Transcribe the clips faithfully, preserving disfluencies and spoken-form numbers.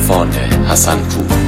عرفان حسن‌پور.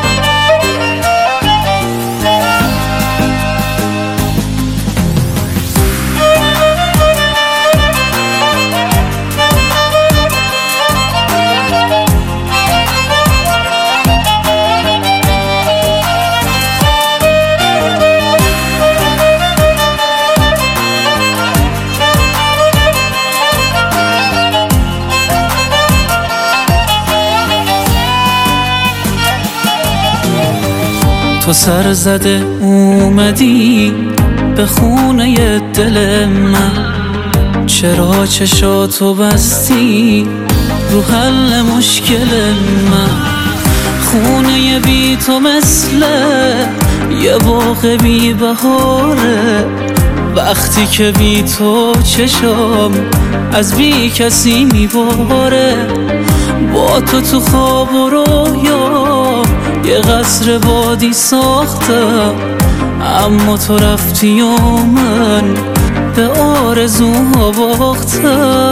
تو سر زده اومدی به خونه دل من، چرا چشاتو بستی رو حل مشکل من؟ خونه بی تو مثل یه باغ بی بهاره، وقتی که بی تو چشام از بی کسی میباره. با تو تو خواب و رویا یه قصر بادی ساختم، اما تو رفتی و من به آرزوها باختم.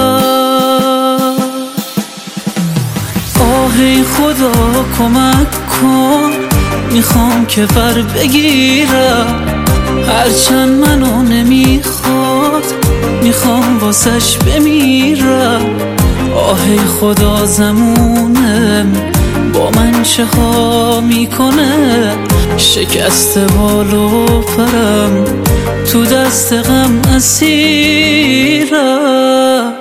آهی خدا کمک کن، میخوام که بر بگیرم، هرچند منو نمیخواد میخوام واسش بمیرم. آهی خدا زمونم با من چه ها میکنه، شکست بال و پرم تو دست غم اسیرم.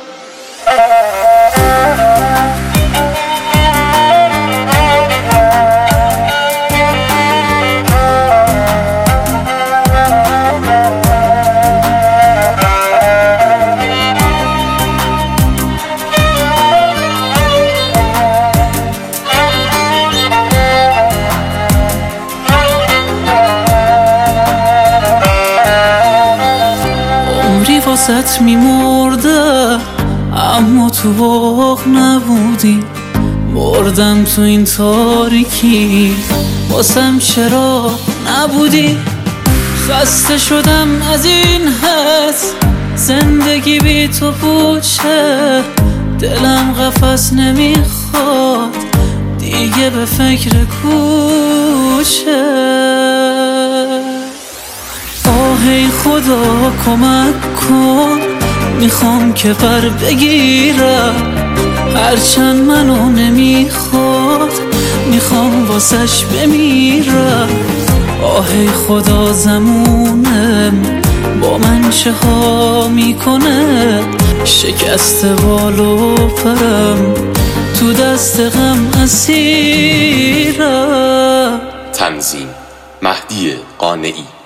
واسط میمردم اما تو باغ نبودی، مردم تو این تاریکی واسم چرا نبودی؟ خسته شدم از این حس زندگی بی تو پوچه، دلم قفس نمیخواد دیگه به فکر کوچه. آهی خدا کمک کن، میخوام که پر بگیرم، هرچند منو نمیخواد میخوام واسش بمیرم. آهی خدا زمونم با من چه ها میکنه، شکست بال و پرم تو دست غم اسیرم. تنظیم مهدی قانعی.